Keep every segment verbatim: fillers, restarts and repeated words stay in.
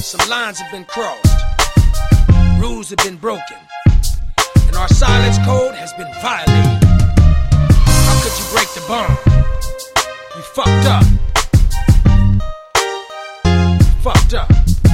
Some lines have been crossed, rules have been broken, and our silence code has been violated. How could you break the bond? You fucked up. You fucked up.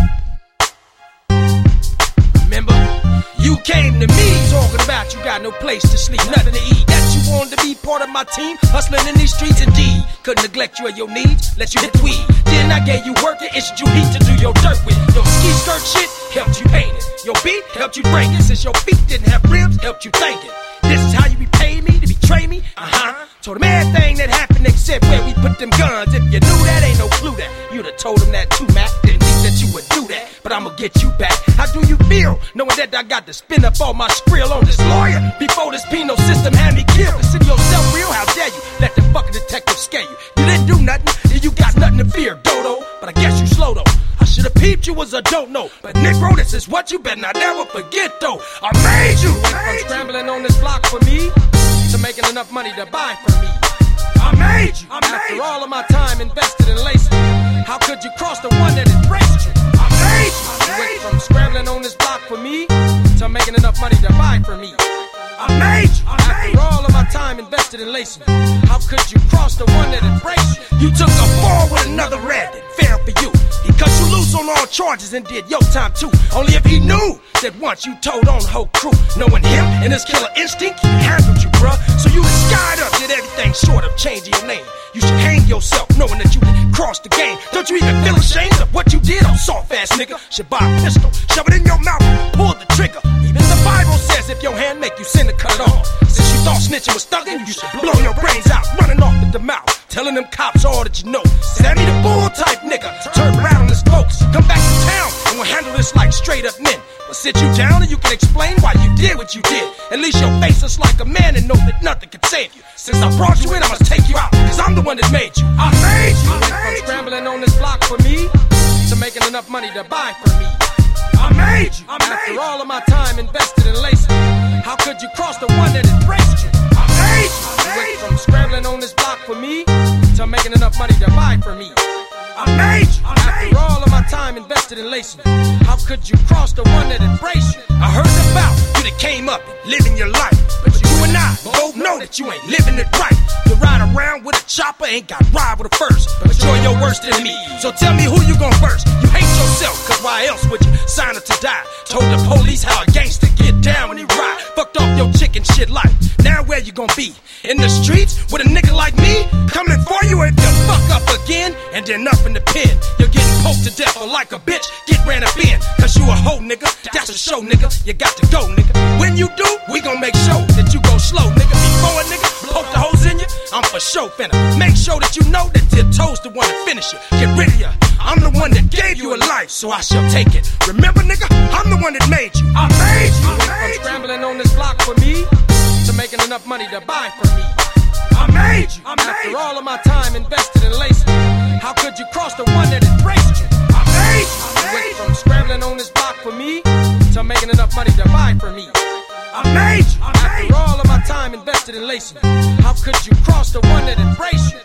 Remember? You came to me talking about you got no place to sleep, nothing to eat, that you wanted to be part of my team, hustling in these streets indeed. Couldn't neglect you or your needs, let you hit the weed. Then I gave you work and issued you heat to do your dirt with. Your ski skirt shit helped you paint it. Your beat helped you break it. Since your feet didn't have rims, helped you thank it. This is how you repay me to betray me? Uh-huh. Told him everything that happened except where we put them guns. If you knew that, ain't no clue that. You'd have told him that too, Mac. Didn't think that you would do that, but I'ma get you back. How do you feel knowing that I got to spin up all my skrill on this lawyer before this penal system had me killed? Consider yourself real, how dare you let the fucking detective scare you? You didn't do nothing, and you got nothing to fear, dodo. But I guess you slow though. I should've peeped you was a don't know, but Negro, this is what you better not never forget though. I made you. Went from scrambling on this block for me to making enough money to buy for me. I made you. I made After you. all of my time invested in lacing, how could you cross the one that embraced you? I made you. I made you. Went from scrambling on this block for me to making enough money to buy for me. I made you. I made After all of my time invested in lacing, how could you cross the one that embraced you? You took a fall with another red that fell for you. He cut you loose on all charges and did your time too. Only if he knew that once you told on the whole crew. Knowing him and his killer instinct, he handled you, bruh. So you was skied up, did everything short of changing your name. You should hang yourself knowing that you can cross the game. Don't you even feel ashamed of what you did, oh soft ass nigga? Should buy a pistol, shove it in your mouth, pull the trigger. Even the Bible says if your hand make you sin to cut it off. Since you thought snitching was thugging, you should blow your brains out, running off at the mouth, telling them cops all that you know. Sammy the Bull type nigga, turn around on his folks, come back to town and we'll handle this like straight up men. We'll sit you down and you can explain why you did what you did. At least your face is like a man and know that nothing can save you. Since I brought you in, I must take you out, cause I'm the one that made you. I made you. I went from scrambling on this block for me to making enough money to buy for me. I made you. I made After all of my time invested in lacing, how could you cross the one that embraced you? I made you. I made went from scrambling on this block for me to making enough money to buy for me. I made you. I made After all of my time invested in lacing, how could you cross the one that embraced you? I heard about you that came up and living your life, but you and I both know that you ain't living it right. You ride around with a chopper, ain't got ride with a first, but you're your worst enemy. So tell me who you gon' first. You hate yourself, cause why else would you sign up to die? Told the police how a gangster get down when he ride. Fucked off your chicken shit life. Now where you gon' be? In the streets with a nigga like me? Coming for you if you fuck up again, and then up in the pen. You're getting poked to death or like a bitch, get ran up in. Cause you a hoe nigga, that's a show nigga. You got to go nigga. When you do, we gon' make sure that you go slow nigga. Before a nigga poke the holes in you, I'm for sure finna make sure that you know that Tiptoe's the one to finish you. Get rid of you. I'm the one that gave you a life, so I shall take it. Remember nigga, I'm the one that made you. I made you. I went from scrambling on this block for me to making enough money to buy for me. I made you. I made After all of my time invested in lacing, how could you cross the one that embraced you? I made you. I made went from scrambling on this block for me to making enough money to buy for me. I made you. I made After all of my time invested in lacing, how could you cross the one that embraced you?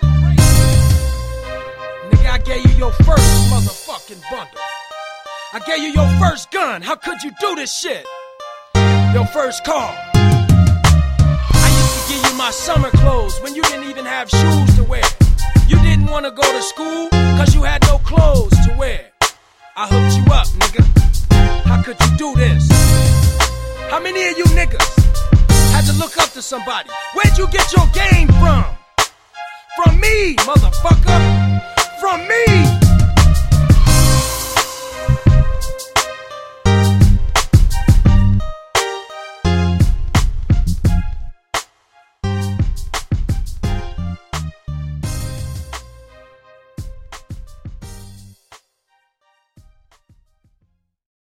Nigga, I gave you your first motherfucking bundle. I gave you your first gun. How could you do this shit? Your first car. I used to give you my summer clothes when you didn't even have shoes to wear. You didn't want to go to school cause you had no clothes to wear. I hooked you up, nigga. How could you do this? How many of you niggas had to look up to somebody? Where'd you get your game from? From me, motherfucker. From me.